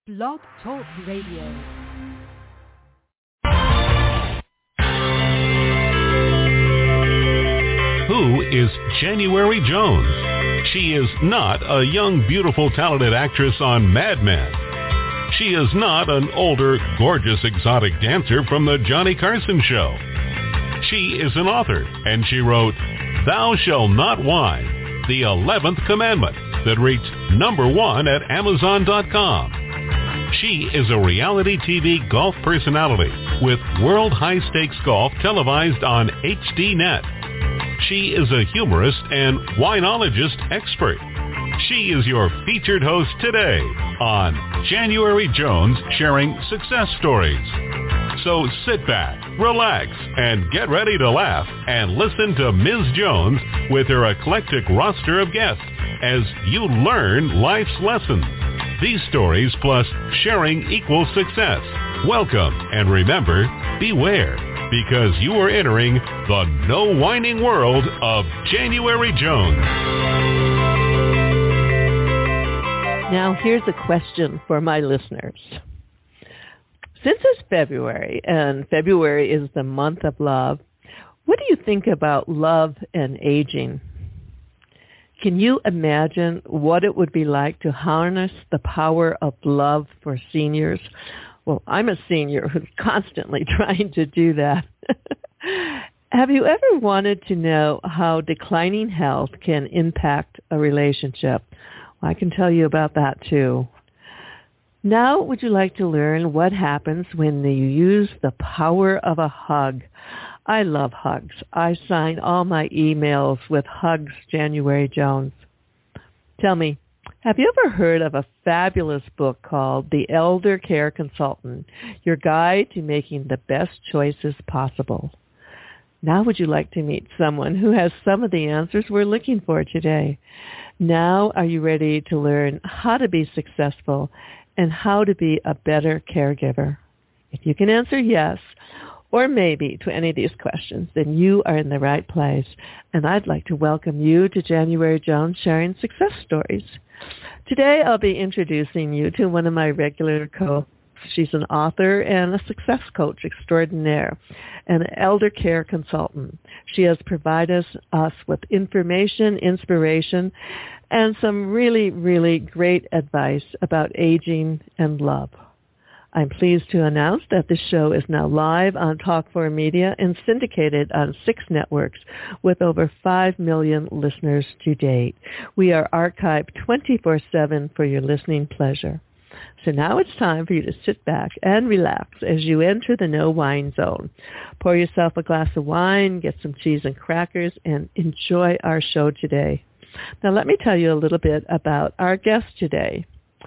Blog Talk Radio. Who is January Jones? She is not a young, beautiful, talented actress on Mad Men. She is not an older, gorgeous, exotic dancer from the Johnny Carson Show. She is an author, and she wrote, "Thou Shalt Not Whine, the 11th Commandment," that reached #1 at Amazon.com. She is a reality TV golf personality with World High Stakes Golf televised on HDNet. She is a humorist and winologist expert. She is your featured host today on January Jones Sharing Success Stories. So sit back, relax, and get ready to laugh and listen to Ms. Jones with her eclectic roster of guests as you learn life's lessons. These stories plus sharing equals success. Welcome, and remember, beware, because you are entering the no whining world of January Jones. Now, here's a question for my listeners. Since it's February, and February is the month of love, what do you think about love and aging? Can you imagine what it would be like to harness the power of love for seniors? Well, I'm a senior who's constantly trying to do that. Have you ever wanted to know how declining health can impact a relationship? Well, I can tell you about that too. Now, would you like to learn what happens when you use the power of a hug? I love hugs. I sign all my emails with Hugs January Jones. Tell me, have you ever heard of a fabulous book called The Elder Care Consultant, Your Guide to Making the Best Choices Possible? Now would you like to meet someone who has some of the answers we're looking for today? Now are you ready to learn how to be successful and how to be a better caregiver? If you can answer yes or maybe to any of these questions, then you are in the right place. And I'd like to welcome you to January Jones Sharing Success Stories. Today I'll be introducing you to one of my regular co-hosts. She's an author and a success coach extraordinaire, an elder care consultant. She has provided us with information, inspiration, and some really, really great advice about aging and love. I'm pleased to announce that this show is now live on Talk4 Media and syndicated on 6 networks with over 5 million listeners to date. We are archived 24/7 for your listening pleasure. So now it's time for you to sit back and relax as you enter the no wine zone. Pour yourself a glass of wine, get some cheese and crackers, and enjoy our show today. Now let me tell you a little bit about our guest today.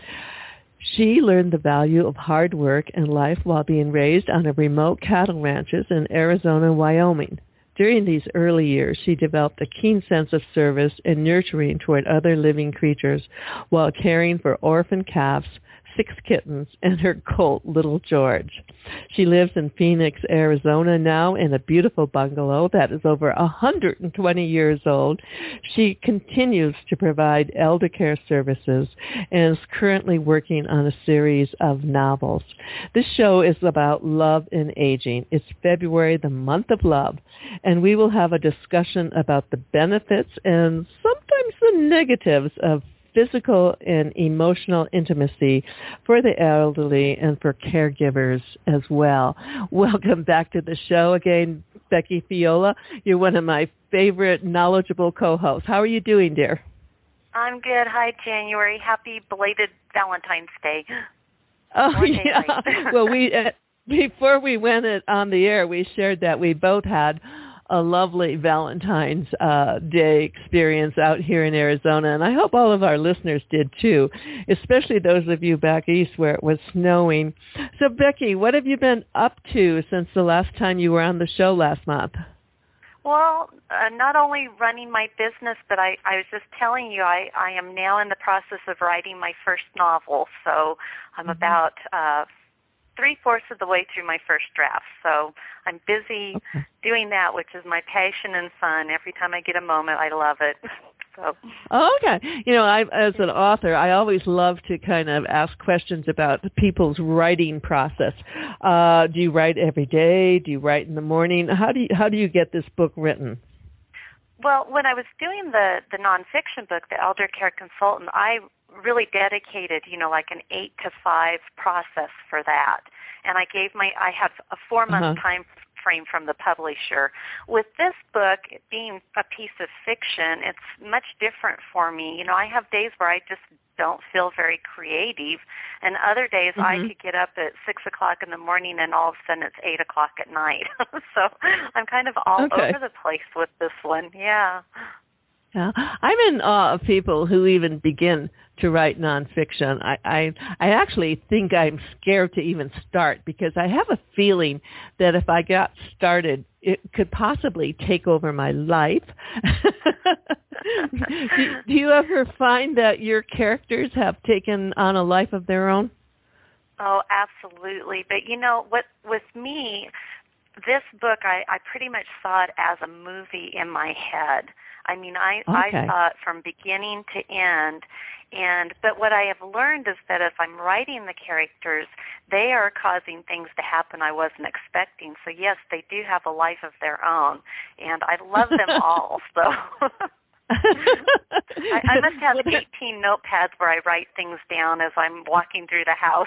She learned the value of hard work and life while being raised on a remote cattle ranches in Arizona and Wyoming. During these early years, she developed a keen sense of service and nurturing toward other living creatures while caring for orphan calves, 6 kittens, and her colt, Little George. She lives in Phoenix, Arizona now in a beautiful bungalow that is over 120 years old. She continues to provide elder care services and is currently working on a series of novels. This show is about love and aging. It's February, the month of love, and we will have a discussion about the benefits and sometimes the negatives of physical and emotional intimacy for the elderly and for caregivers as well. Welcome back to the show again, Becky Fiola. You're one of my favorite knowledgeable co-hosts. How are you doing, dear? I'm good. Hi, January. Happy belated Valentine's Day. Oh, yeah. Well, before we went on the air, we shared that we both had a lovely Valentine's Day experience out here in Arizona, and I hope all of our listeners did too, especially those of you back east where it was snowing. So, Becky, what have you been up to since the last time you were on the show last month? Well, not only running my business, but I was just telling you I am now in the process of writing my first novel, so I'm about 3/4 of the way through my first draft. So I'm busy doing that, which is my passion and fun. Every time I get a moment, I love it. So. Oh, okay. As an author, I always love to kind of ask questions about people's writing process. Do you write every day? Do you write in the morning? How do you get this book written? Well, when I was doing the nonfiction book, The Elder Care Consultant, I really dedicated, like an 8 to 5 process for that. And I have a 4-month time frame from the publisher. With this book, it being a piece of fiction, it's much different for me. I have days where I just don't feel very creative, and other days I could get up at 6 o'clock in the morning and all of a sudden it's 8 o'clock at night. So I'm kind of all over the place with this one. Yeah. Yeah, I'm in awe of people who even begin to write nonfiction. I actually think I'm scared to even start because I have a feeling that if I got started, it could possibly take over my life. Do you ever find that your characters have taken on a life of their own? Oh, absolutely. But what with me, this book, I pretty much saw it as a movie in my head. I mean, I saw it from beginning to end. But what I have learned is that if I'm writing the characters, they are causing things to happen I wasn't expecting. So yes, they do have a life of their own, and I love them all. So I must have 18 notepads where I write things down as I'm walking through the house.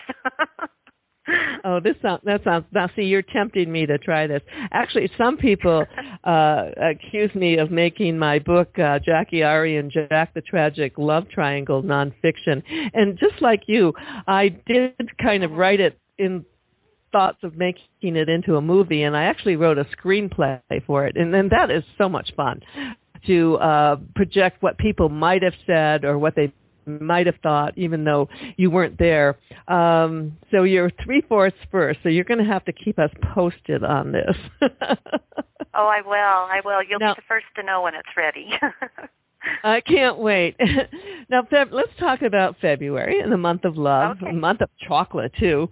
Oh, that sounds. Now, see, you're tempting me to try this. Actually, some people accuse me of making my book, Jackie Ari and Jack the Tragic Love Triangle, nonfiction. And just like you, I did kind of write it in thoughts of making it into a movie, and I actually wrote a screenplay for it. And then that is so much fun to project what people might have said or what they might have thought, even though you weren't there. So you're 3/4 first, so you're going to have to keep us posted on this. Oh, I will. You'll be the first to know when it's ready. I can't wait. Now, let's talk about February and the month of love, a month of chocolate, too.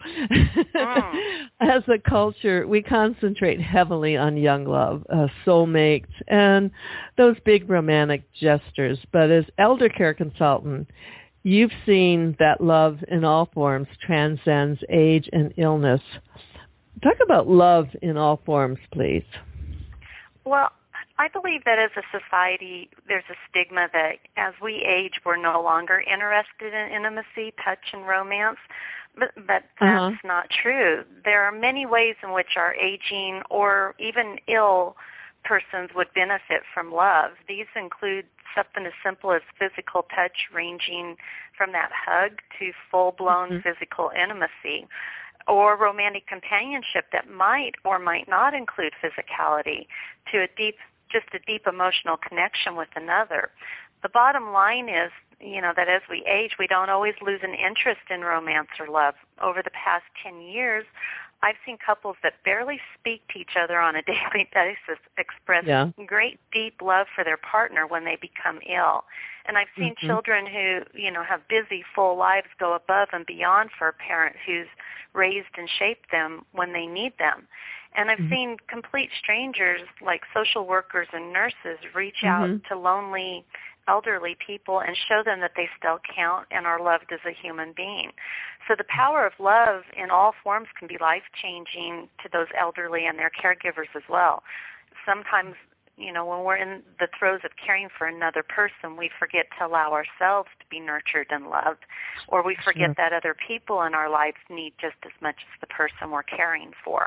As a culture, we concentrate heavily on young love, soulmates, and those big romantic gestures. But as elder care consultant, you've seen that love in all forms transcends age and illness. Talk about love in all forms, please. Well, I believe that as a society, there's a stigma that as we age, we're no longer interested in intimacy, touch, and romance. But that's not true. There are many ways in which our aging or even ill persons would benefit from love. These include something as simple as physical touch, ranging from that hug to full-blown physical intimacy, or romantic companionship that might or might not include physicality, to a deep emotional connection with another. The bottom line is, that as we age, we don't always lose an interest in romance or love. Over the past 10 years, I've seen couples that barely speak to each other on a daily basis express great, deep love for their partner when they become ill. And I've seen children who, have busy, full lives go above and beyond for a parent who's raised and shaped them when they need them. And I've seen complete strangers like social workers and nurses reach out to lonely elderly people and show them that they still count and are loved as a human being. So the power of love in all forms can be life-changing to those elderly and their caregivers as well. Sometimes, when we're in the throes of caring for another person, we forget to allow ourselves to be nurtured and loved, or we forget that other people in our lives need just as much as the person we're caring for.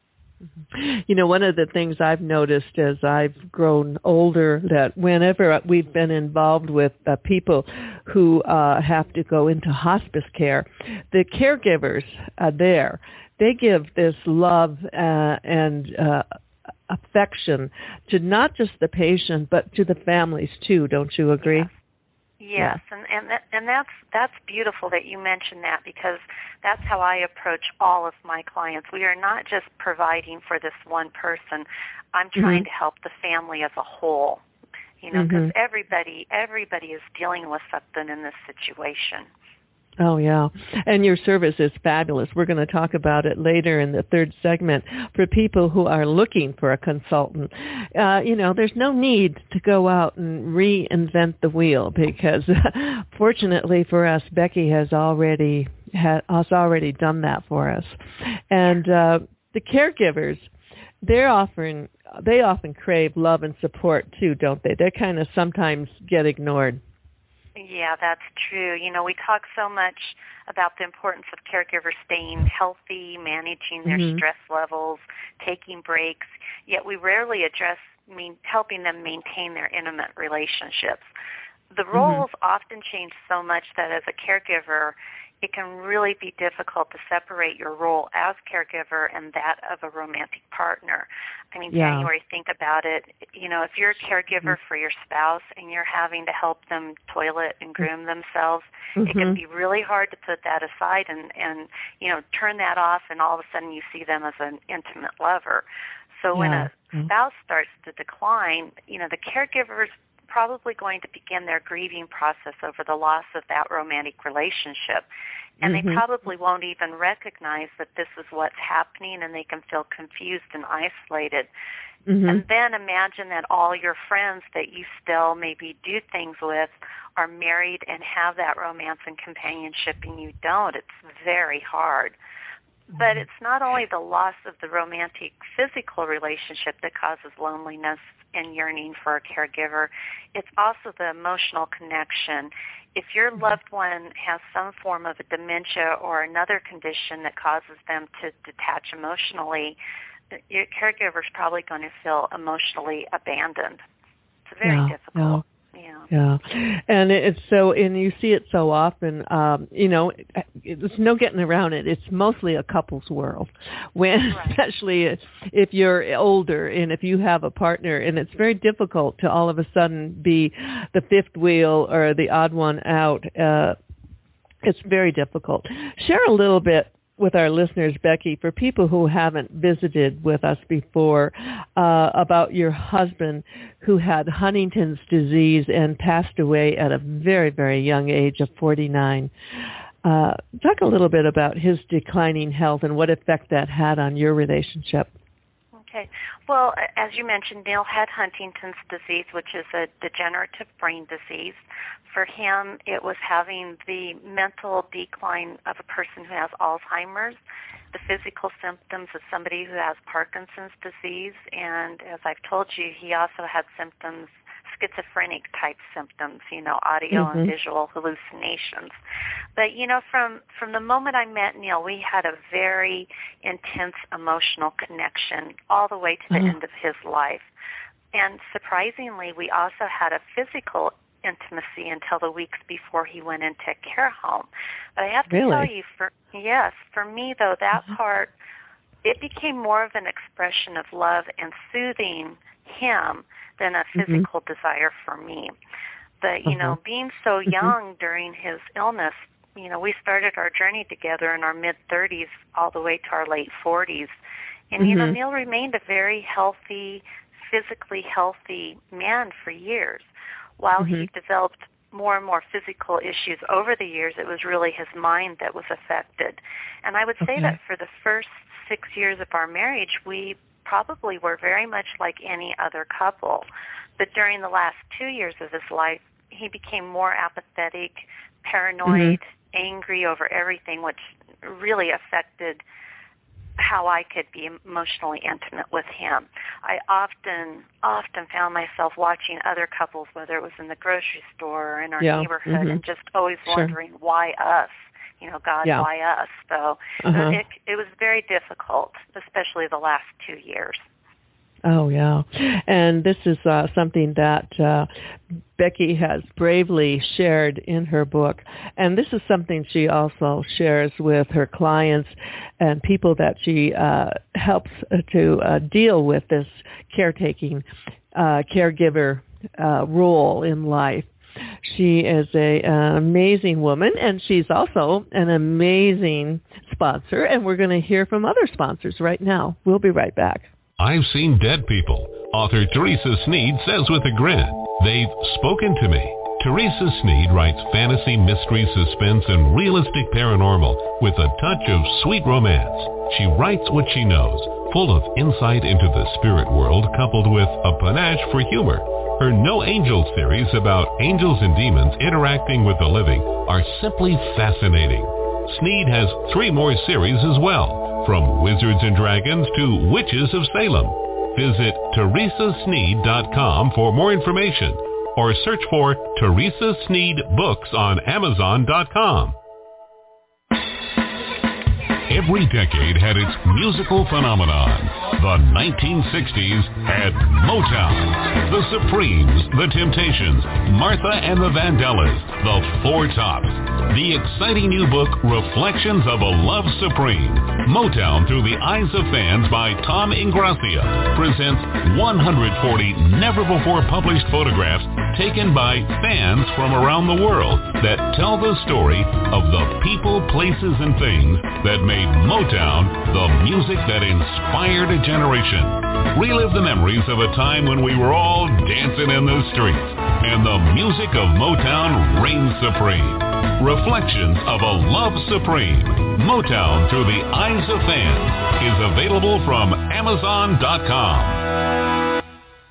One of the things I've noticed as I've grown older, that whenever we've been involved with people who have to go into hospice care, the caregivers there, they give this love and affection to not just the patient, but to the families too. Don't you agree? Yes, and that's beautiful that you mentioned that, because that's how I approach all of my clients. We are not just providing for this one person. I'm trying to help the family as a whole, because everybody is dealing with something in this situation. Oh, yeah. And your service is fabulous. We're going to talk about it later in the third segment for people who are looking for a consultant. There's no need to go out and reinvent the wheel because fortunately for us, Becky has already done that for us. And the caregivers, they often crave love and support too, don't they? They kind of sometimes get ignored. Yeah, that's true. We talk so much about the importance of caregivers staying healthy, managing their stress levels, taking breaks, yet we rarely address helping them maintain their intimate relationships. The roles often change so much that as a caregiver, it can really be difficult to separate your role as caregiver and that of a romantic partner. January, think about it. If you're a caregiver for your spouse and you're having to help them toilet and groom themselves, it can be really hard to put that aside and turn that off, and all of a sudden you see them as an intimate lover. So when a spouse starts to decline, the caregiver's probably going to begin their grieving process over the loss of that romantic relationship. And they probably won't even recognize that this is what's happening, and they can feel confused and isolated. And then imagine that all your friends that you still maybe do things with are married and have that romance and companionship, and you don't. It's very hard. But it's not only the loss of the romantic physical relationship that causes loneliness and yearning for a caregiver. It's also the emotional connection. If your loved one has some form of a dementia or another condition that causes them to detach emotionally, your caregiver is probably going to feel emotionally abandoned. It's very difficult. Yeah. And and you see it so often, there's no getting around it. It's mostly a couple's world, especially if you're older and if you have a partner, and it's very difficult to all of a sudden be the fifth wheel or the odd one out. It's very difficult. Share a little bit with our listeners, Becky, for people who haven't visited with us before, about your husband who had Huntington's disease and passed away at a very, very young age of 49. Talk a little bit about his declining health and what effect that had on your relationship. Okay. Well, as you mentioned, Neil had Huntington's disease, which is a degenerative brain disease. For him, it was having the mental decline of a person who has Alzheimer's, the physical symptoms of somebody who has Parkinson's disease, and as I've told you, he also had symptoms, schizophrenic-type symptoms, audio and visual hallucinations. But, from the moment I met Neil, we had a very intense emotional connection all the way to the end of his life. And surprisingly, we also had a physical intimacy until the weeks before he went into a care home. But I have to tell you, for me, though, that part, it became more of an expression of love and soothing him than a physical desire for me. But, being so young during his illness, we started our journey together in our mid-30s all the way to our late 40s. And, Neil remained a very healthy, physically healthy man for years. While he developed more and more physical issues over the years, it was really his mind that was affected. And I would say that for the first 6 years of our marriage, we probably were very much like any other couple. But during the last 2 years of his life, he became more apathetic, paranoid, angry over everything, which really affected how I could be emotionally intimate with him. I often found myself watching other couples, whether it was in the grocery store or in our neighborhood, and just always wondering, why us? God, why us? So it was very difficult, especially the last 2 years. Oh, yeah. And this is something that Becky has bravely shared in her book. And this is something she also shares with her clients and people that she helps to deal with this caretaking, caregiver role in life. She is an amazing woman, and she's also an amazing sponsor. And we're going to hear from other sponsors right now. We'll be right back. I've seen dead people, author Teresa Sneed says with a grin. They've spoken to me. Teresa Sneed writes fantasy, mystery, suspense, and realistic paranormal with a touch of sweet romance. She writes what she knows, full of insight into the spirit world coupled with a panache for humor. Her No Angels series about angels and demons interacting with the living are simply fascinating. Sneed has 3 more series as well, from Wizards and Dragons to Witches of Salem. Visit TeresaSneed.com for more information or search for Teresa Sneed Books on Amazon.com. Every decade had its musical phenomenon. The 1960s had Motown, the Supremes, the Temptations, Martha and the Vandellas, the Four Tops. The exciting new book, Reflections of a Love Supreme, Motown Through the Eyes of Fans by Tom Ingrassia, presents 140 never-before-published photographs taken by fans from around the world that tell the story of the people, places, and things that made Motown the music that inspired a generation. Relive the memories of a time when we were all dancing in the streets, and the music of Motown reigns supreme. Reflections of a Love Supreme, Motown Through the Eyes of Fans, is available from Amazon.com.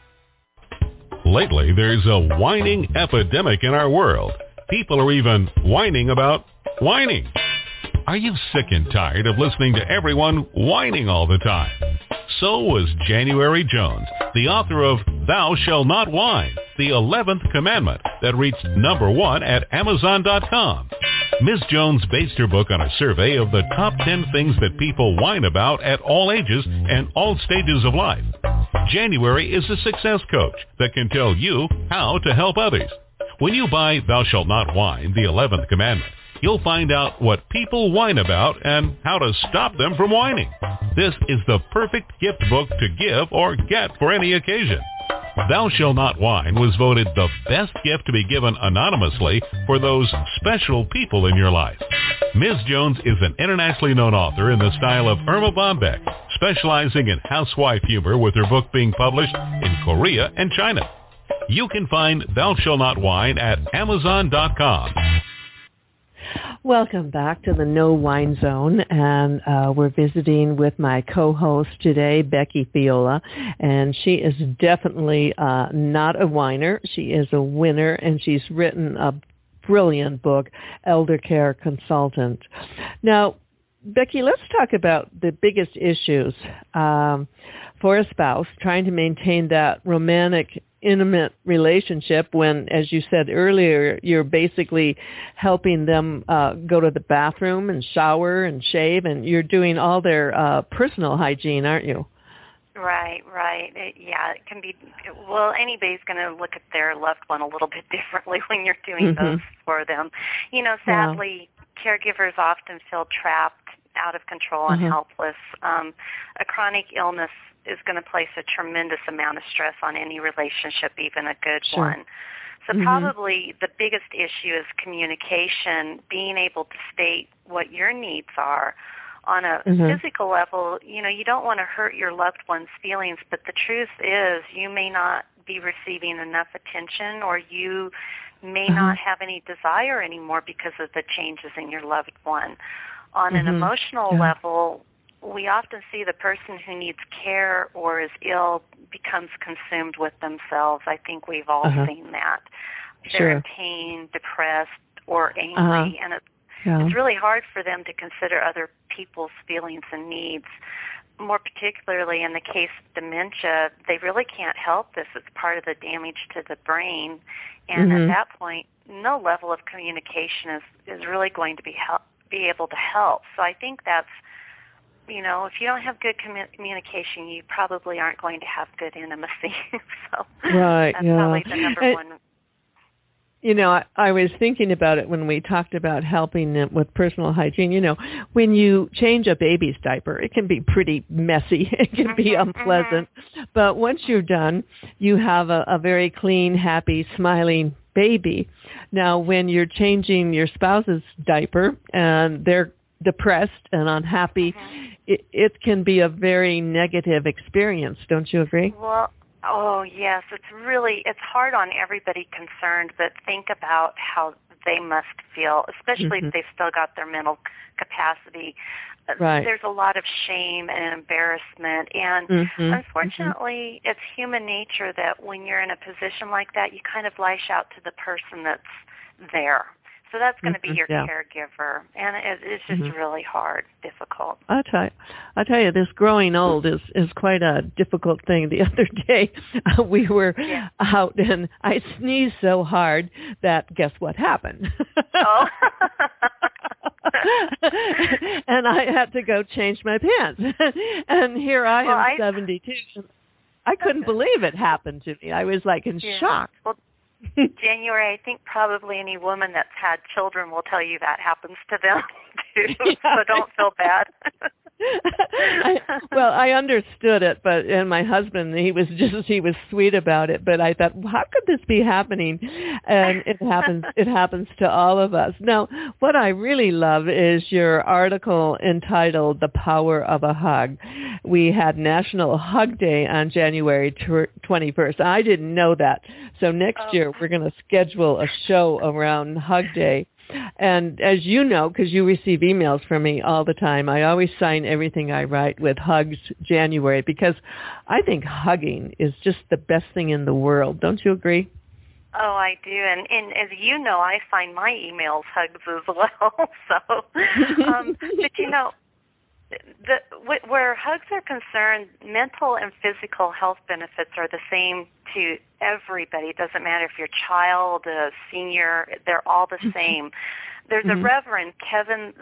Lately, there's a whining epidemic in our world. People are even whining about whining. Are you sick and tired of listening to everyone whining all the time? So was January Jones, the author of Thou Shalt Not Whine, the 11th commandment that reached #1 at Amazon.com. Ms. Jones based her book on a survey of the top 10 things that people whine about at all ages and all stages of life. January is a success coach that can tell you how to help others. When you buy Thou Shalt Not Whine, the 11th commandment, you'll find out what people whine about and how to stop them from whining. This is the perfect gift book to give or get for any occasion. Thou Shalt Not Whine was voted the best gift to be given anonymously for those special people in your life. Ms. Jones is an internationally known author in the style of Irma Bombeck, specializing in housewife humor with her book being published in Korea and China. You can find Thou Shalt Not Whine at Amazon.com. Welcome back to the No Whine Zone, and we're visiting with my co-host today, Becky Fiola, and she is definitely not a whiner. She is a winner, and she's written a brilliant book, Elder Care Consultant. Now, Becky, let's talk about the biggest issues for a spouse trying to maintain that romantic, intimate relationship when, as you said earlier, you're basically helping them go to the bathroom and shower and shave, and you're doing all their personal hygiene, aren't you? Right. It can be, well, anybody's going to look at their loved one a little bit differently when you're doing those for them. You know, sadly, caregivers often feel trapped, out of control, and helpless. A chronic illness is going to place a tremendous amount of stress on any relationship, even a good one. So probably the biggest issue is communication, being able to state what your needs are. On a physical level, you know, you don't want to hurt your loved one's feelings, but the truth is you may not be receiving enough attention, or you may not have any desire anymore because of the changes in your loved one. On an emotional level, we often see the person who needs care or is ill becomes consumed with themselves. I think we've all seen that. They're in pain, depressed, or angry, and it's really hard for them to consider other people's feelings and needs. More particularly in the case of dementia, they really can't help this. It's part of the damage to the brain, and at that point, no level of communication is really going to be able to help. So I think that's, you know, if you don't have good communication, you probably aren't going to have good intimacy. So that's probably the number one. You know, I was thinking about it when we talked about helping them with personal hygiene. You know, when you change a baby's diaper, it can be pretty messy. It can be unpleasant. But once you're done, you have a very clean, happy, smiling baby. Now, when you're changing your spouse's diaper and they're depressed and unhappy, it can be a very negative experience. Don't you agree? Well, Oh, yes. It's hard on everybody concerned, but think about how they must feel, especially if they've still got their mental capacity. Right. There's a lot of shame and embarrassment, and unfortunately, it's human nature that when you're in a position like that, you kind of lash out to the person that's there. So that's going to be your caregiver, and it's just really hard, difficult. I'll tell you, this growing old is quite a difficult thing. The other day, we were out, and I sneezed so hard that guess what happened? Oh. And I had to go change my pants. And here I am, 72. I couldn't believe it happened to me. I was like in shock. Well, January, I think probably any woman that's had children will tell you that happens to them too. So don't feel bad. I understood it, and my husband, he was sweet about it, but I thought, how could this be happening? And it happens to all of us. Now, what I really love is your article entitled The Power of a Hug. We had National Hug Day on January 21st. I didn't know that. So next year we're going to schedule a show around Hug Day. And as you know, because you receive emails from me all the time, I always sign everything I write with Hugs January, because I think hugging is just the best thing in the world. Don't you agree? Oh, I do. And as you know, I find my emails hugs as well. So, but you know, where hugs are concerned, mental and physical health benefits are the same to everybody. It doesn't matter if you're a child, a senior, they're all the same. There's a Reverend Kevin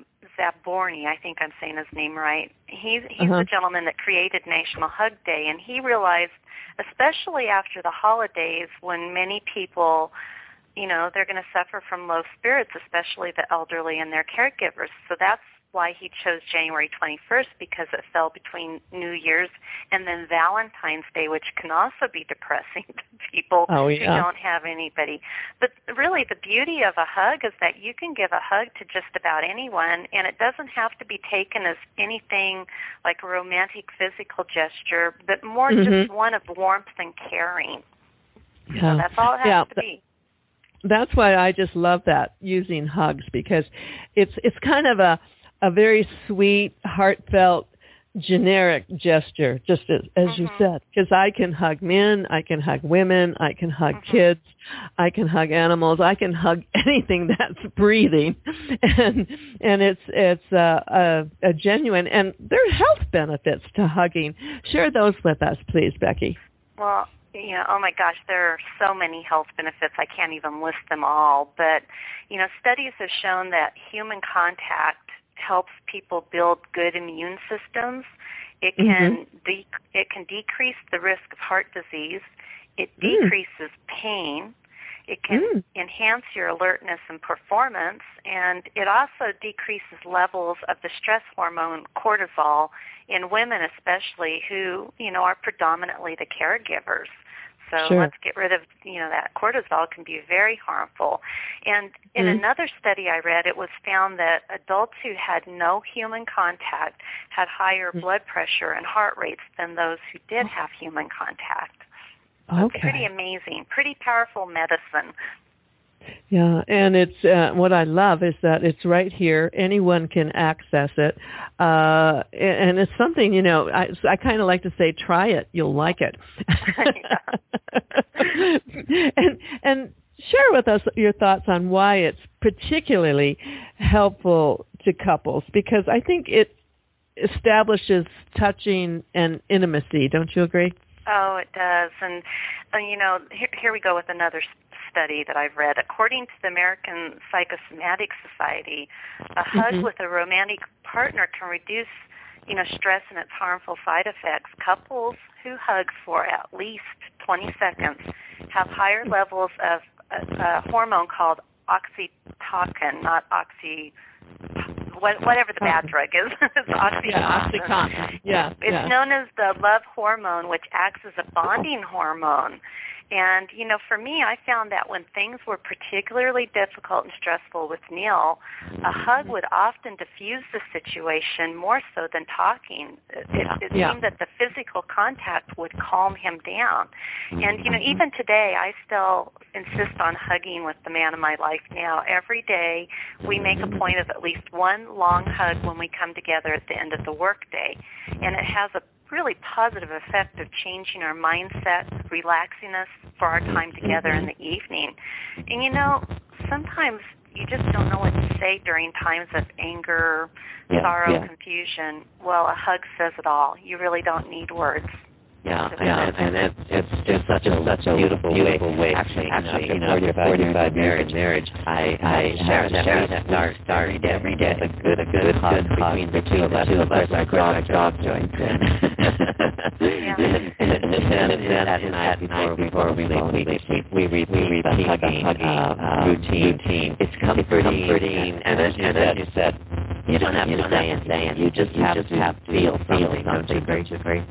Zaborny, I think I'm saying his name right. He's the gentleman that created National Hug Day, and he realized, especially after the holidays, when many people, you know, they're going to suffer from low spirits, especially the elderly and their caregivers. So that's why he chose January 21st, because it fell between New Year's and then Valentine's Day, which can also be depressing to people who don't have anybody. But really the beauty of a hug is that you can give a hug to just about anyone, and it doesn't have to be taken as anything like a romantic physical gesture, but more just one of warmth and caring. So that's all it has to be. That's why I just love that, using hugs, because it's kind of a very sweet, heartfelt, generic gesture, just as you said, because I can hug men, I can hug women, I can hug kids, I can hug animals, I can hug anything that's breathing, and it's a genuine, and there are health benefits to hugging. Share those with us, please, Becky. Well, you know, oh my gosh, there are so many health benefits. I can't even list them all. But, you know, studies have shown that human contact helps people build good immune systems. It can it can decrease the risk of heart disease. It decreases pain. It can enhance your alertness and performance, and it also decreases levels of the stress hormone cortisol in women, especially who, you know, are predominantly the caregivers. So let's get rid of, you know, that cortisol can be very harmful. And in another study I read, it was found that adults who had no human contact had higher blood pressure and heart rates than those who did have human contact. So it's pretty amazing, pretty powerful medicine. Yeah, and it's what I love is that it's right here. Anyone can access it, and it's something, you know, I kind of like to say, try it, you'll like it. and share with us your thoughts on why it's particularly helpful to couples, because I think it establishes touching and intimacy. Don't you agree? Oh, it does. And, you know, here we go with another study that I've read. According to the American Psychosomatic Society, a hug with a romantic partner can reduce, you know, stress and its harmful side effects. Couples who hug for at least 20 seconds have higher levels of a hormone called oxytocin, not whatever the bad drug is. It's oxytocin. It's known as the love hormone, which acts as a bonding hormone. And, for me, I found that when things were particularly difficult and stressful with Neil, a hug would often diffuse the situation more so than talking. It seemed that the physical contact would calm him down. And, even today, I still insist on hugging with the man of my life now. Every day, we make a point of at least one long hug when we come together at the end of the workday. And it has a really positive effect of changing our mindset, relaxing us for our time together in the evening. And sometimes you just don't know what to say during times of anger, sorrow, confusion. Well, a hug says it all. You really don't need words. And it's such a beautiful way. Actually, after 45 marriage, I share that start every day. A good hug between the two of us. Our dog joins in. And then at night before we sleep, we repeat the hugging routine. It's comforting, and as you said, you don't have to say it. You just have to feel something. Don't you agree?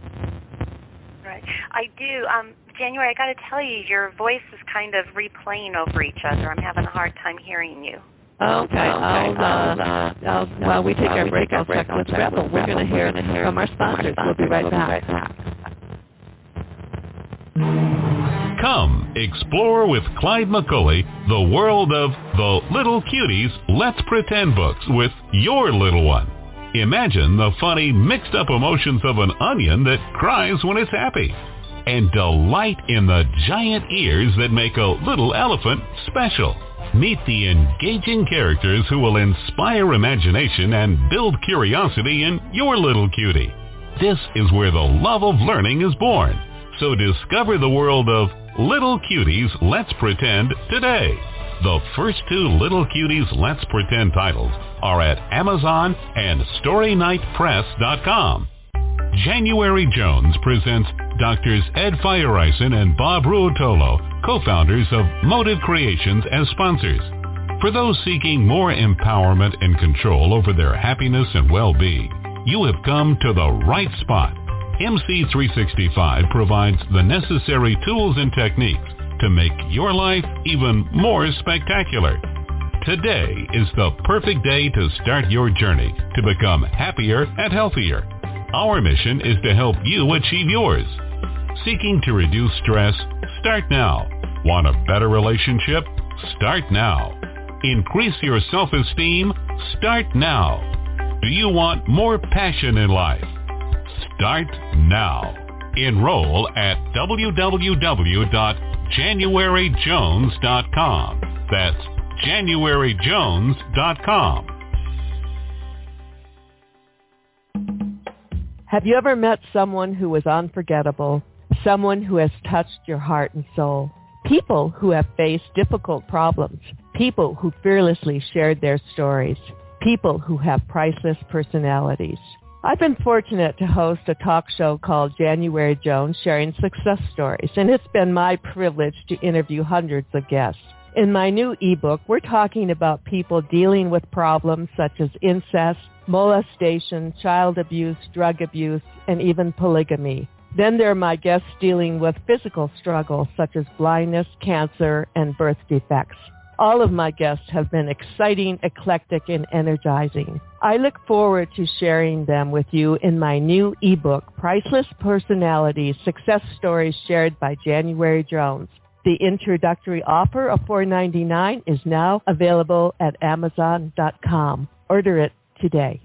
I do. January, I got to tell you, your voice is kind of replaying over each other. I'm having a hard time hearing you. Okay. While we take our break, I'll check with Rebel. We're going to hear from our sponsors. We'll be right back. Come, explore with Clyde McCulley the world of the Little Cuties Let's Pretend books with your little one. Imagine the funny, mixed-up emotions of an onion that cries when it's happy, and delight in the giant ears that make a little elephant special. Meet the engaging characters who will inspire imagination and build curiosity in your little cutie. This is where the love of learning is born. So discover the world of Little Cuties Let's Pretend today. The first two Little Cuties Let's Pretend titles are at Amazon and StoryNightPress.com. January Jones presents Drs. Ed Feyereisen and Bob Ruotolo, co-founders of Motive Creations, as sponsors. For those seeking more empowerment and control over their happiness and well-being, you have come to the right spot. MC365 provides the necessary tools and techniques to make your life even more spectacular. Today is the perfect day to start your journey to become happier and healthier. Our mission is to help you achieve yours. Seeking to reduce stress? Start now. Want a better relationship? Start now. Increase your self-esteem? Start now. Do you want more passion in life? Start now. Enroll at www.januaryjones.com. That's januaryjones.com. Have you ever met someone who was unforgettable? Someone who has touched your heart and soul? People who have faced difficult problems? People who fearlessly shared their stories? People who have priceless personalities? I've been fortunate to host a talk show called January Jones Sharing Success Stories, and it's been my privilege to interview hundreds of guests. In my new ebook, we're talking about people dealing with problems such as incest, molestation, child abuse, drug abuse, and even polygamy. Then there are my guests dealing with physical struggles such as blindness, cancer, and birth defects. All of my guests have been exciting, eclectic, and energizing. I look forward to sharing them with you in my new ebook, Priceless Personalities, Success Stories Shared by January Jones. The introductory offer of $4.99 is now available at Amazon.com. Order it today.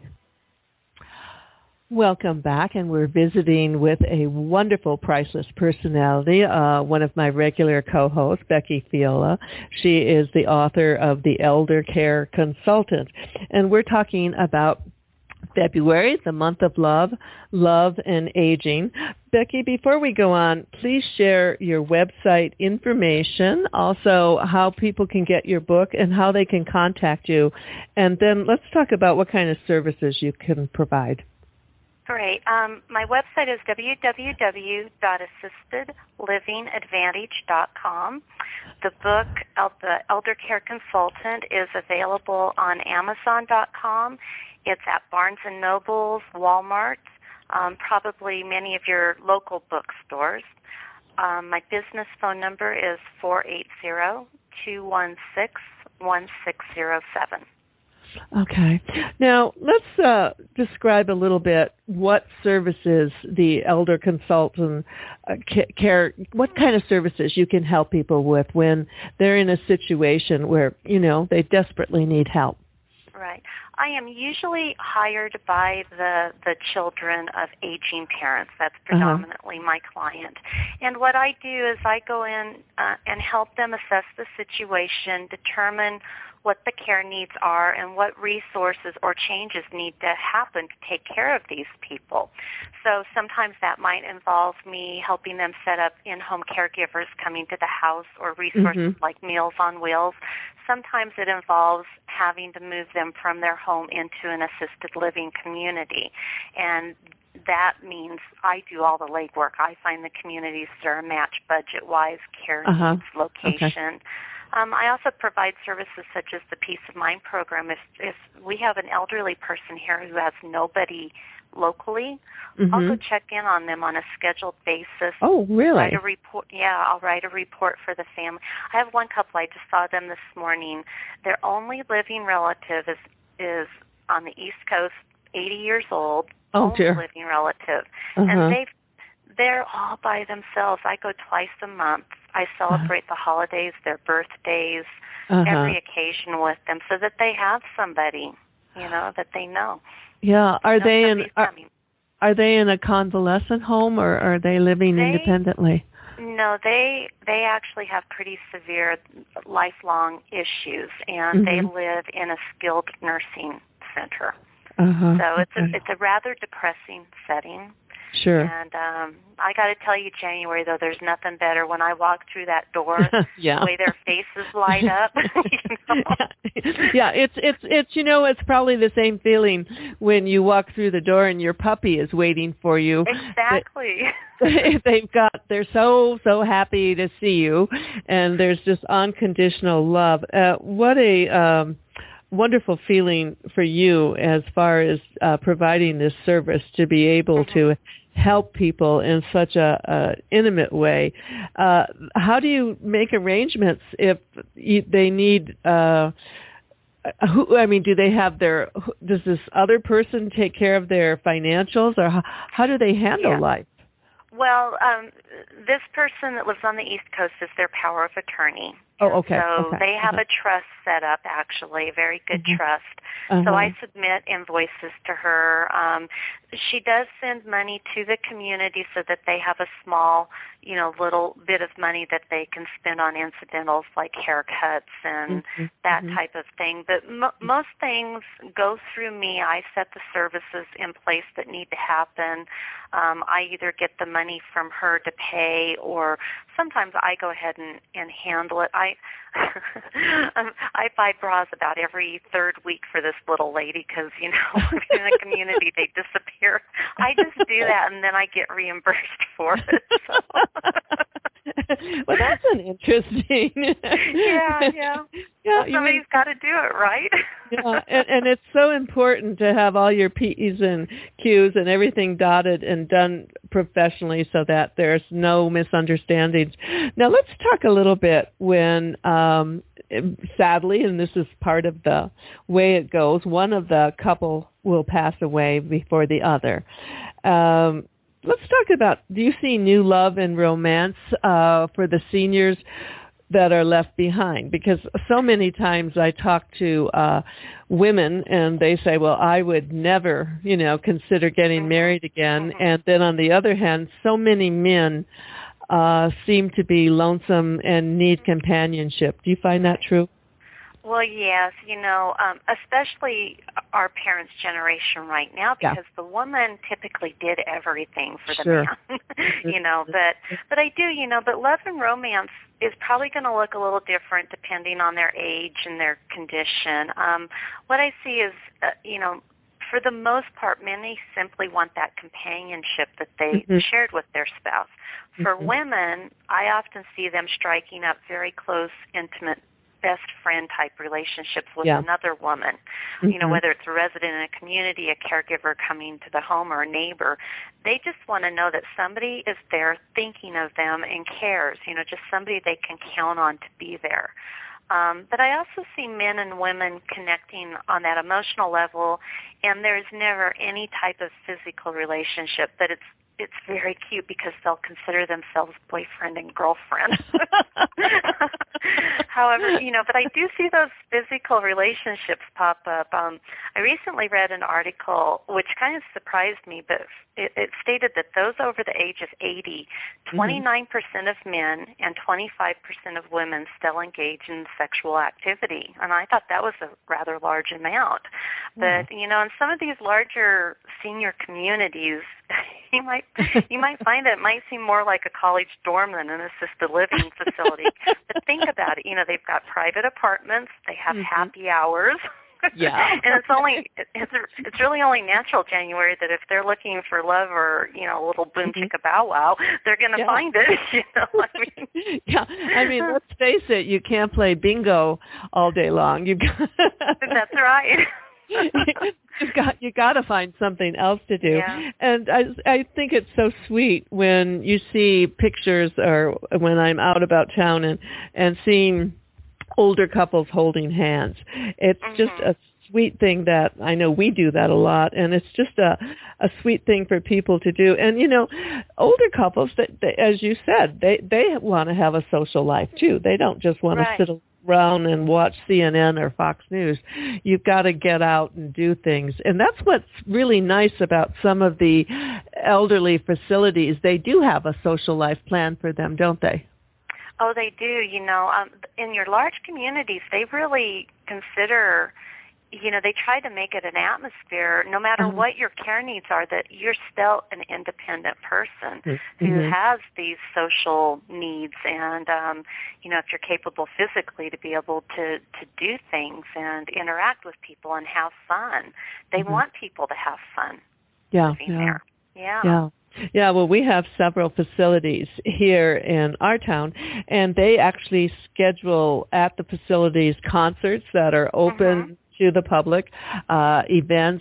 Welcome back, and we're visiting with a wonderful priceless personality, one of my regular co-hosts, Becky Fiola. She is the author of The Elder Care Consultant, and we're talking about February, the month of love and aging. Becky, before we go on, please share your website information, also how people can get your book and how they can contact you. And then let's talk about what kind of services you can provide. Great. My website is www.assistedlivingadvantage.com. The book, The Elder Care Consultant, is available on Amazon.com. It's at Barnes & Noble's, Walmart, probably many of your local bookstores. My business phone number is 480-216-1607. Okay. Now, let's describe a little bit what services the elder consultant care, what kind of services you can help people with when they're in a situation where, they desperately need help. Right. I am usually hired by the children of aging parents. That's predominantly my client. And what I do is I go in and help them assess the situation, determine what the care needs are, and what resources or changes need to happen to take care of these people. So sometimes that might involve me helping them set up in-home caregivers coming to the house or resources like Meals on Wheels. Sometimes it involves having to move them from their home into an assisted living community. And that means I do all the legwork. I find the communities that are a match budget-wise, care needs, location. I also provide services such as the Peace of Mind program. If we have an elderly person here who has nobody locally, I'll go check in on them on a scheduled basis. Oh, really? Write a report. Yeah, I'll write a report for the family. I have one couple, I just saw them this morning. Their only living relative is on the East Coast, 80 years old. Oh, only dear. living relative. And they're all by themselves. I go twice a month. I celebrate the holidays, their birthdays, every occasion with them so that they have somebody, that they know. Yeah. Are they in a convalescent home or are they living independently? No, they actually have pretty severe lifelong issues, and they live in a skilled nursing center. So it's a rather depressing setting. Sure. And I got to tell you, January, though, there's nothing better when I walk through that door. The way their faces light up. Yeah, it's probably the same feeling when you walk through the door and your puppy is waiting for you. Exactly. They're so happy to see you, and there's just unconditional love. What a wonderful feeling for you as far as providing this service to be able to help people in such a intimate way. How do you make arrangements if they need? Do they have does this other person take care of their financials, or how do they handle life? Well, this person that lives on the East Coast is their power of attorney. Oh, okay. So they have a trust set up, actually, a very good trust. So I submit invoices to her. She does send money to the community so that they have a small, little bit of money that they can spend on incidentals like haircuts and that type of thing. But most things go through me. I set the services in place that need to happen. I either get the money from her to pay, or sometimes I go ahead and handle it. I buy bras about every third week for this little lady because, in the community they disappear. I just do that and then I get reimbursed for it. So. Well, that's an interesting. Yeah. Well, somebody's got to do it, right? Yeah, and it's so important to have all your P's and Q's and everything dotted and done professionally so that there's no misunderstandings. Now, let's talk a little bit when, sadly, and this is part of the way it goes, one of the couple will pass away before the other. Let's talk about, do you see new love and romance for the seniors that are left behind? Because so many times I talk to women and they say, well, I would never, consider getting married again. And then on the other hand, so many men seem to be lonesome and need companionship. Do you find that true? Well, yes, especially our parents' generation right now, because the woman typically did everything for the man, but I do, but love and romance is probably going to look a little different depending on their age and their condition. What I see is, for the most part, many simply want that companionship that they shared with their spouse. For women, I often see them striking up very close, intimate best friend type relationships with Yeah. another woman. You know, whether it's a resident in a community, a caregiver coming to the home, or a neighbor. They just want to know that somebody is there thinking of them and cares, you know, just somebody they can count on to be there. But I also see men and women connecting on that emotional level, and there's never any type of physical relationship, but it's very cute because they'll consider themselves boyfriend and girlfriend. However, you know, but I do see those physical relationships pop up. I recently read an article which kind of surprised me, but it stated that those over the age of 80, 29% of men and 25% of women still engage in sexual activity. And I thought that was a rather large amount. But, you know, in some of these larger senior communities, you might find it might seem more like a college dorm than an assisted living facility. But think about it. You know, they've got private apartments. They have happy hours. Yeah. And it's really only natural, January, that if they're looking for love or, you know, a little boom chicka bow wow, they're going to find it. You know, I mean. Yeah. I mean, let's face it, you can't play bingo all day long. That's right. you got to find something else to do. Yeah. And I think it's so sweet when you see pictures, or when I'm out about town and seeing older couples holding hands. It's just a sweet thing that I know we do that a lot, and it's just a sweet thing for people to do. And, you know, older couples, they, as you said, they want to have a social life too. They don't just want to sit around and watch CNN or Fox News. You've got to get out and do things. And that's what's really nice about some of the elderly facilities. They do have a social life plan for them, don't they? Oh, they do. You know, in your large communities, they really consider, you know, they try to make it an atmosphere, no matter what your care needs are, that you're still an independent person who has these social needs, and, you know, if you're capable physically to be able to do things and interact with people and have fun. They want people to have fun living there. Yeah. Yeah, well, we have several facilities here in our town, and they actually schedule at the facilities concerts that are open to the public, events,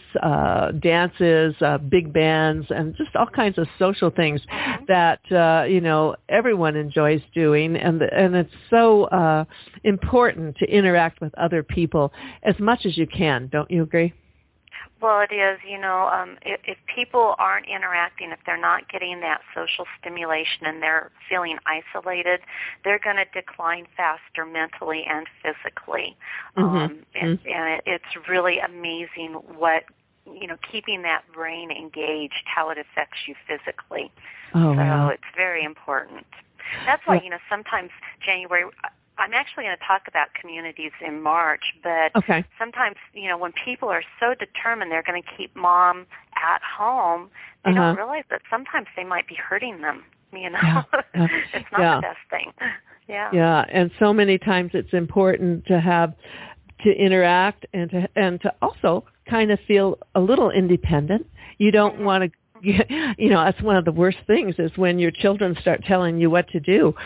dances, big bands, and just all kinds of social things that, you know, everyone enjoys doing. And it's so important to interact with other people as much as you can. Don't you agree? Well, it is. You know, if people aren't interacting, if they're not getting that social stimulation and they're feeling isolated, they're going to decline faster mentally and physically. And it's really amazing what, you know, keeping that brain engaged, how it affects you physically. So it's very important. That's why, you know, sometimes January, I'm actually going to talk about communities in March, but sometimes, you know, when people are so determined they're going to keep mom at home, they don't realize that sometimes they might be hurting them, you know. It's not the best thing. Yeah, and so many times it's important to interact and to also kind of feel a little independent. You don't want to, you know, that's one of the worst things is when your children start telling you what to do.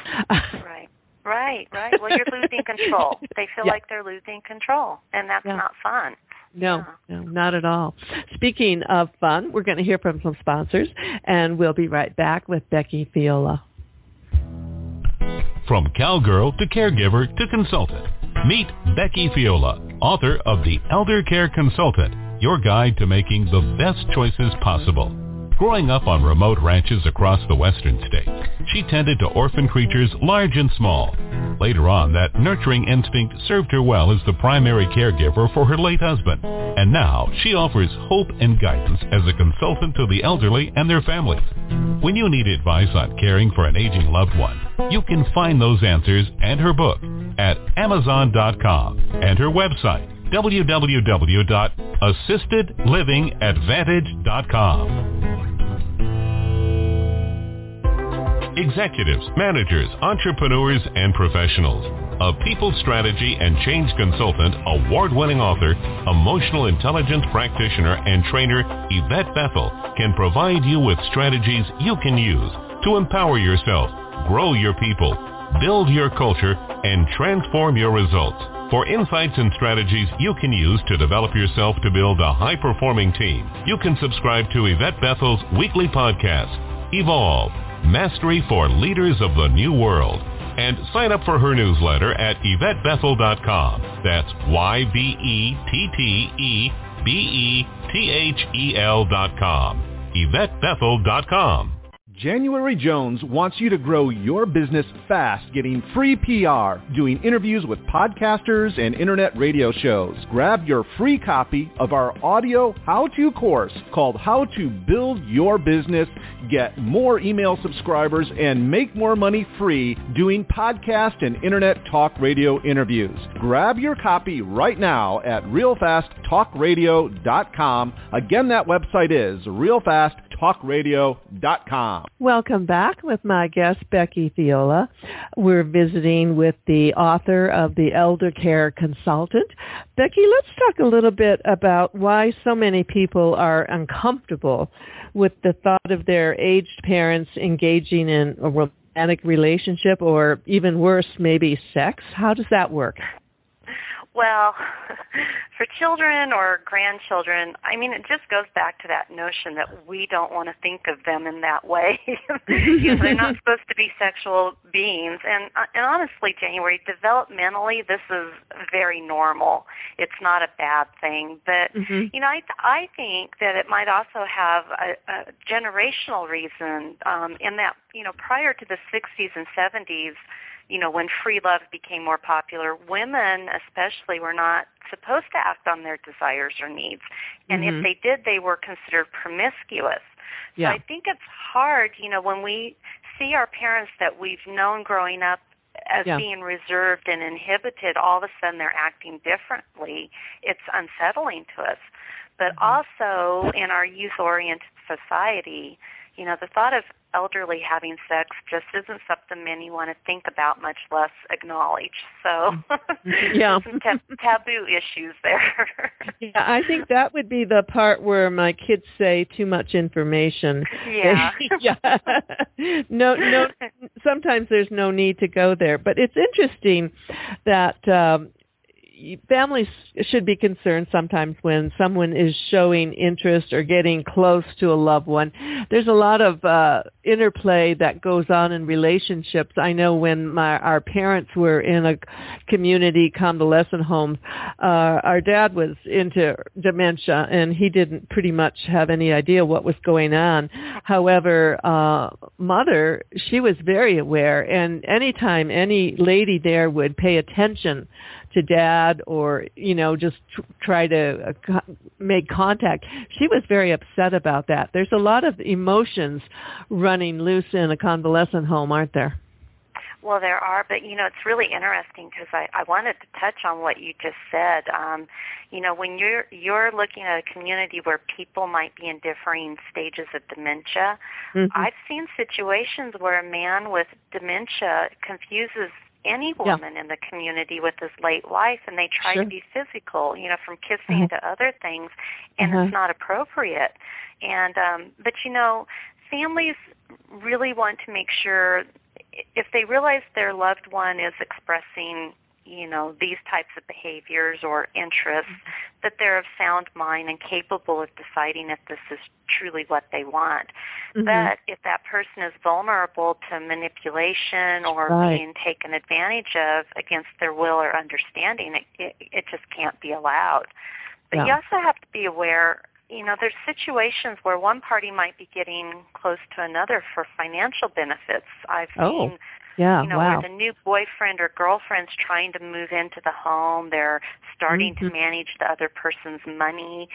Right. Well, you're losing control. They feel like they're losing control, and that's not fun. No, not at all. Speaking of fun, we're going to hear from some sponsors, and we'll be right back with Becky Fiola. From cowgirl to caregiver to consultant, meet Becky Fiola, author of The Elder Care Consultant, your guide to making the best choices possible. Growing up on remote ranches across the western states, she tended to orphan creatures large and small. Later on, that nurturing instinct served her well as the primary caregiver for her late husband. And now, she offers hope and guidance as a consultant to the elderly and their families. When you need advice on caring for an aging loved one, you can find those answers and her book at Amazon.com and her website, www.assistedlivingadvantage.com. Executives, managers, entrepreneurs, and professionals. A people strategy and change consultant, award-winning author, emotional intelligence practitioner, and trainer Yvette Bethel can provide you with strategies you can use to empower yourself, grow your people, build your culture, and transform your results. For insights and strategies you can use to develop yourself to build a high-performing team, you can subscribe to Yvette Bethel's weekly podcast, Evolve, Mastery for Leaders of the New World. And sign up for her newsletter at YvetteBethel.com. That's YvetteBethel.com. YvetteBethel.com. January Jones wants you to grow your business fast, getting free PR, doing interviews with podcasters and internet radio shows. Grab your free copy of our audio how-to course called How to Build Your Business, get more email subscribers, and make more money free doing podcast and internet talk radio interviews. Grab your copy right now at realfasttalkradio.com. Again, that website is realfasttalkradio.com. Welcome back with my guest, Becky Fiola. We're visiting with the author of The Elder Care Consultant. Becky, let's talk a little bit about why so many people are uncomfortable with the thought of their aged parents engaging in a romantic relationship, or even worse, maybe sex. How does that work? Well, for children or grandchildren, I mean, it just goes back to that notion that we don't want to think of them in that way. They're not supposed to be sexual beings. And honestly, January, developmentally, this is very normal. It's not a bad thing. But, I think that it might also have a generational reason in that, prior to the 60s and 70s, when free love became more popular, women especially were not supposed to act on their desires or needs. And if they did, they were considered promiscuous. Yeah. So I think it's hard, when we see our parents that we've known growing up as being reserved and inhibited, all of a sudden they're acting differently. It's unsettling to us. But also in our youth-oriented society, the thought of elderly having sex just isn't something many want to think about, much less acknowledge. So some taboo issues there. Yeah, I think that would be the part where my kids say too much information. Yeah. No, sometimes there's no need to go there. But it's interesting that families should be concerned sometimes when someone is showing interest or getting close to a loved one. There's a lot of interplay that goes on in relationships. I know when our parents were in a community convalescent home, our dad was into dementia, and he didn't pretty much have any idea what was going on. However, mother, she was very aware, and anytime any lady there would pay attention to dad or, just try to make contact, she was very upset about that. There's a lot of emotions running loose in a convalescent home, aren't there? Well, there are, but, it's really interesting because I wanted to touch on what you just said. When you're looking at a community where people might be in differing stages of dementia, I've seen situations where a man with dementia confuses any woman in the community with his late wife, and they try to be physical, from kissing to other things, and it's not appropriate. And but families really want to make sure, if they realize their loved one is expressing these types of behaviors or interests, that they're of sound mind and capable of deciding if this is truly what they want. But if that person is vulnerable to manipulation or being taken advantage of against their will or understanding, it just can't be allowed. But you also have to be aware, there's situations where one party might be getting close to another for financial benefits. I've seen where the new boyfriend or girlfriend's trying to move into the home. They're starting to manage the other person's money.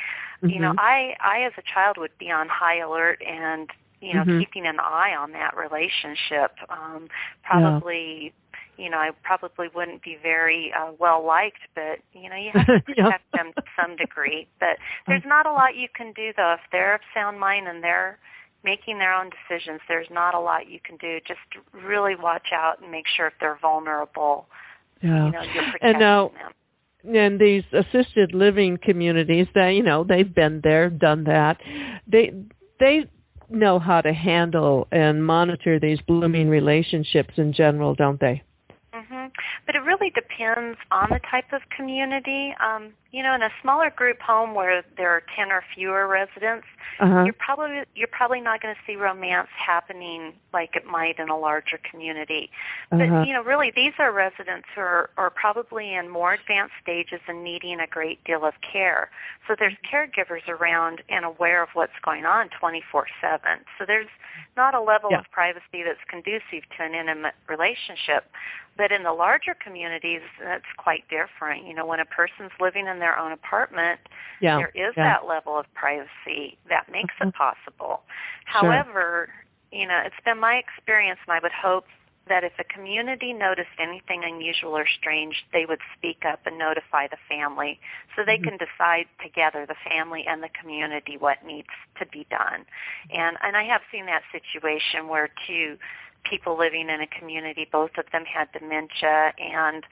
I as a child would be on high alert and, keeping an eye on that relationship. Probably, I probably wouldn't be very well-liked, but, you have to protect them to some degree. But there's not a lot you can do, though. If they're of sound mind and they're making their own decisions, there's not a lot you can do. Just really watch out and make sure if they're vulnerable, you're protecting them. And these assisted living communities, they've been there, done that. They know how to handle and monitor these blooming relationships in general, don't they? But it really depends on the type of community. In a smaller group home where there are 10 or fewer residents, you're probably not going to see romance happening like it might in a larger community. But really, these are residents who are probably in more advanced stages and needing a great deal of care. So there's caregivers around and aware of what's going on 24/7. So there's not a level of privacy that's conducive to an intimate relationship. But in the larger communities, that's quite different. When a person's living in their own apartment, there is that level of privacy that makes it possible. However, it's been my experience, and I would hope that if a community noticed anything unusual or strange, they would speak up and notify the family so they can decide together, the family and the community, what needs to be done. And I have seen that situation where two people living in a community, both of them had dementia, and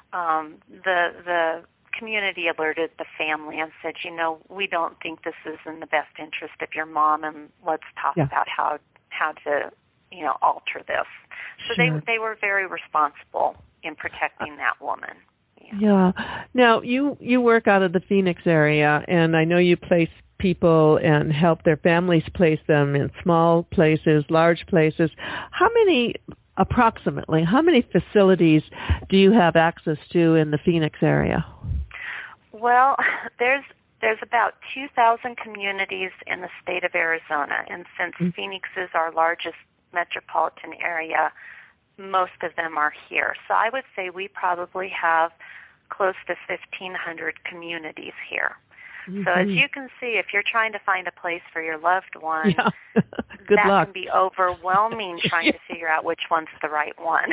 the community alerted the family and said, we don't think this is in the best interest of your mom, and let's talk about how to alter this. So they were very responsible in protecting that woman. Yeah. Now, you work out of the Phoenix area, and I know you place people and help their families place them in small places, large places. How many facilities do you have access to in the Phoenix area? Well, there's about 2,000 communities in the state of Arizona, and since Phoenix is our largest metropolitan area, most of them are here. So I would say we probably have close to 1,500 communities here. So as you can see, if you're trying to find a place for your loved one, Good that luck. can be overwhelming trying to figure out which one's the right one.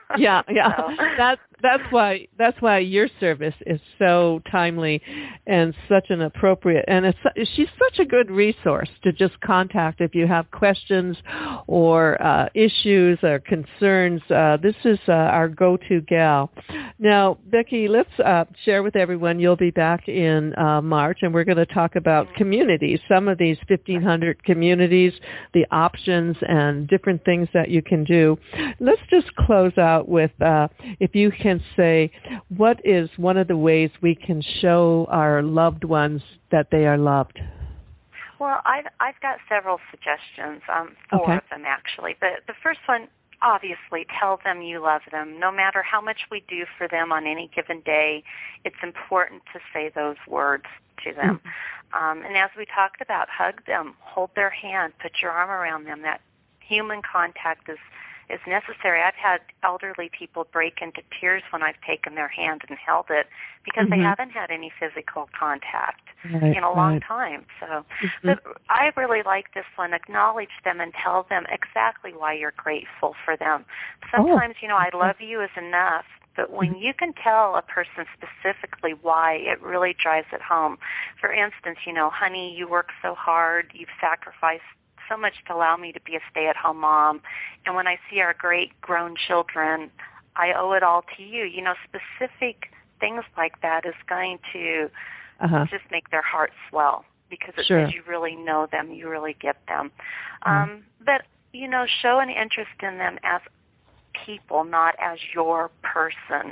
That's why your service is so timely and such an appropriate, and she's such a good resource to just contact if you have questions or issues or concerns. This is our go-to gal. Now, Becky, let's share with everyone. You'll be back in March, and we're going to talk about communities, some of these 1,500 communities, the options and different things that you can do. Let's just close out with, if you can say, what is one of the ways we can show our loved ones that they are loved? Well, I've got several suggestions, four of them actually. But the first one, obviously, tell them you love them. No matter how much we do for them on any given day, it's important to say those words to them. And as we talked about, hug them, hold their hand, put your arm around them. That human contact is necessary. I've had elderly people break into tears when I've taken their hand and held it because they haven't had any physical contact in a long time. So but I really like this one. Acknowledge them and tell them exactly why you're grateful for them. Sometimes, I love you is enough, but when you can tell a person specifically why, it really drives it home. For instance, honey, you work so hard, you've sacrificed so much to allow me to be a stay-at-home mom, and when I see our great grown children, I owe it all to you. Specific things like that is going to just make their heart swell because it says you really know them, you really get them. But, show an interest in them as people, not as your person.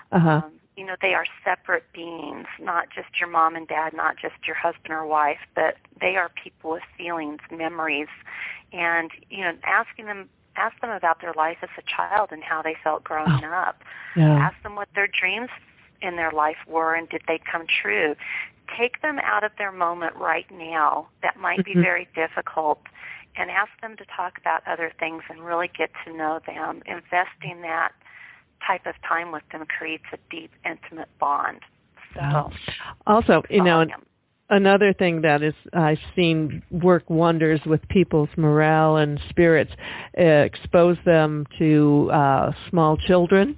They are separate beings, not just your mom and dad, not just your husband or wife, but they are people with feelings, memories, and ask them about their life as a child and how they felt growing up. Ask them what their dreams in their life were and did they come true. Take them out of their moment right now that might be very difficult and ask them to talk about other things and really get to know them. Investing that type of time with them creates a deep, intimate bond. So, also, another thing that I've seen work wonders with people's morale and spirits, expose them to small children,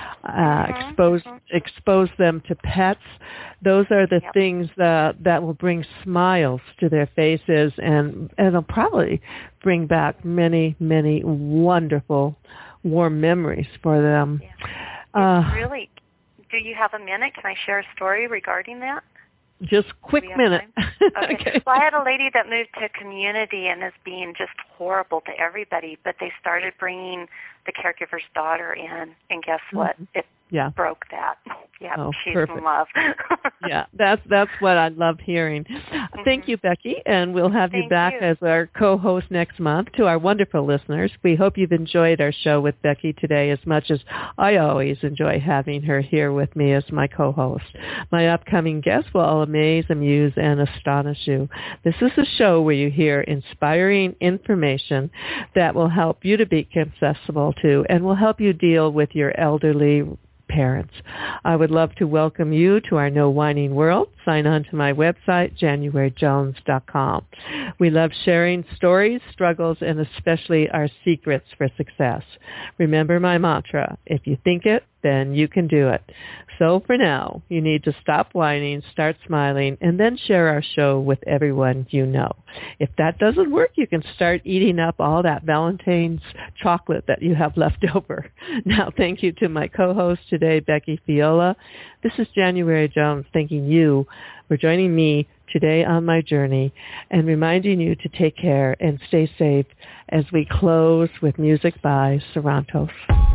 expose them to pets. Those are the things that will bring smiles to their faces, and it'll probably bring back many, many wonderful warm memories for them. Really, do you have a minute? Can I share a story regarding that? Just quick minute. Okay. Well, I had a lady that moved to a community and is being just horrible to everybody, but they started bringing the caregiver's daughter in, and guess what? It broke that. Yeah, she's perfect. in love. Yeah, that's what I love hearing. Thank you, Becky, and we'll have you back as our co-host next month. To our wonderful listeners, we hope you've enjoyed our show with Becky today as much as I always enjoy having her here with me as my co-host. My upcoming guests will all amaze, amuse, and astonish you. This is a show where you hear inspiring information that will help you to be accessible to and will help you deal with your elderly parents. I would love to welcome you to our No Whining World. Sign on to my website, JanuaryJones.com. We love sharing stories, struggles, and especially our secrets for success. Remember my mantra, if you think it, then you can do it. So for now, you need to stop whining, start smiling, and then share our show with everyone you know. If that doesn't work, you can start eating up all that Valentine's chocolate that you have left over. Now, thank you to my co-host today, Becky Fiola. This is January Jones thanking you for joining me today on my journey and reminding you to take care and stay safe as we close with music by Sarantos.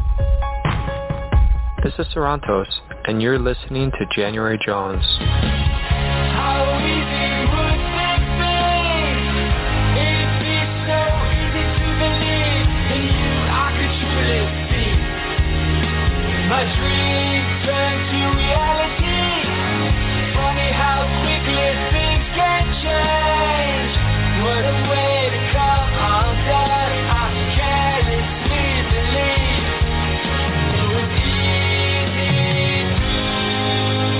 This is Sarantos, and you're listening to January Jones. How easy would it be? It'd be so easy to believe in you. I could truly see my dreams turn to reality. Funny how quickly things can change. What a way to come undone. I carelessly believe it was easy to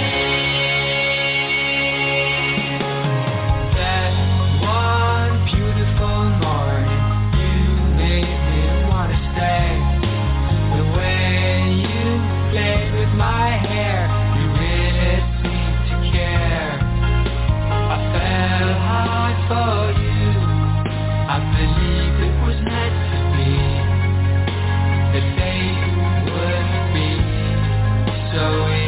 believe. That one beautiful morning, you made me want to stay. The way you played with my hair, you really seemed to care. I fell hard for you. I believe it was meant to be. That fate would be so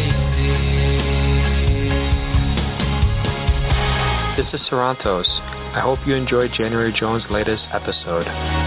easy. This is Sarantos. I hope you enjoyed January Jones' latest episode.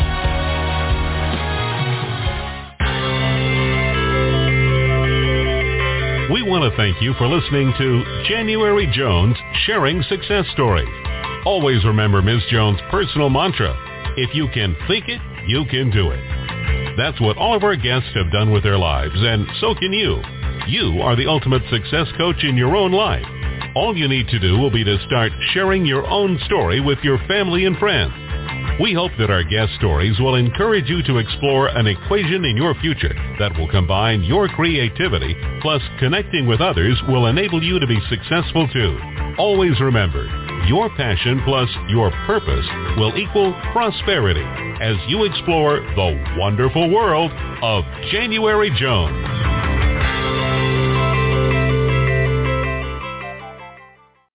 We want to thank you for listening to January Jones Sharing Success Stories. Always remember Ms. Jones' personal mantra, if you can think it, you can do it. That's what all of our guests have done with their lives, and so can you. You are the ultimate success coach in your own life. All you need to do will be to start sharing your own story with your family and friends. We hope that our guest stories will encourage you to explore an equation in your future that will combine your creativity plus connecting with others will enable you to be successful too. Always remember, your passion plus your purpose will equal prosperity as you explore the wonderful world of January Jones.